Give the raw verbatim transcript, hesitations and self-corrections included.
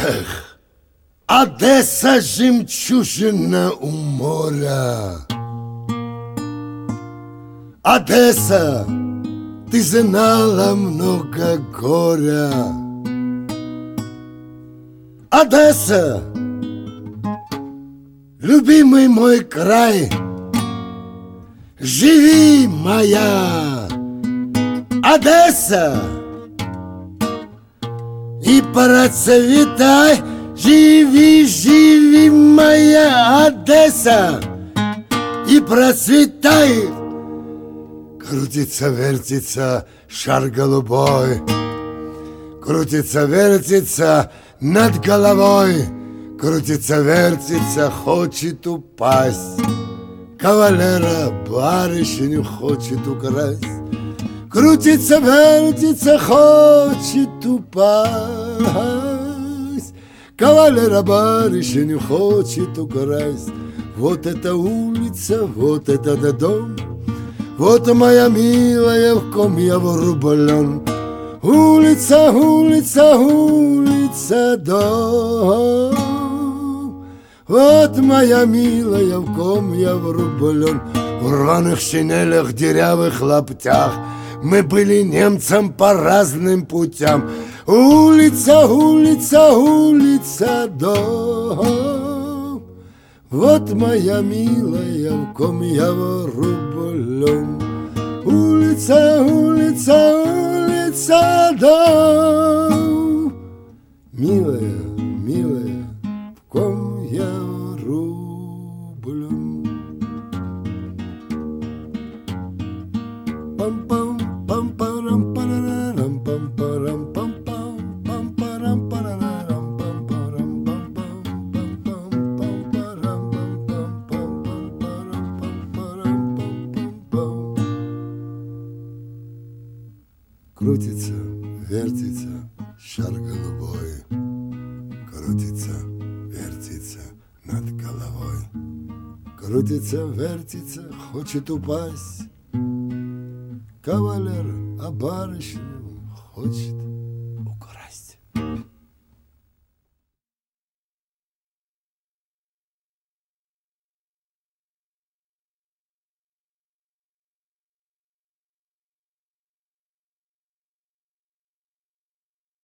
Одесса, жемчужина у моря. Одесса, ты знала много горя. Одесса, любимый мой край, живи, моя Одесса, и процветай. Живи, живи, моя Одесса, и процветай. Крутится, вертится шар голубой, крутится, вертится над головой, крутится, вертится, хочет упасть. Кавалера барышню хочет украсть. Крутится, вертится, хочет упасть. Кавалера барышню хочет украсть. Вот эта улица, вот этот дом, вот моя милая, в ком я влюблен. Улица, улица, улица, дом. Вот моя милая, в ком я влюблен. В рваных шинелях, дырявых лаптях мы были немцам по разным путям. Улица, улица, улица, дом. Вот моя милая, в ком я влюблен. Улица, улица, улица, дом. Милая, милая, в ком я влюблен. Пам-пам, пам-парам, парарам, пам-парам, пам-пам, пам-парам, парарам, пам-парам, пам-пам, пам-пам, пам-парам, пам-пам, пам-парам, пам-пам. Крутится, вертится шар голубой, крутится, вертится над головой, крутится, вертится, хочет упасть. Кавалер, а барышню хочет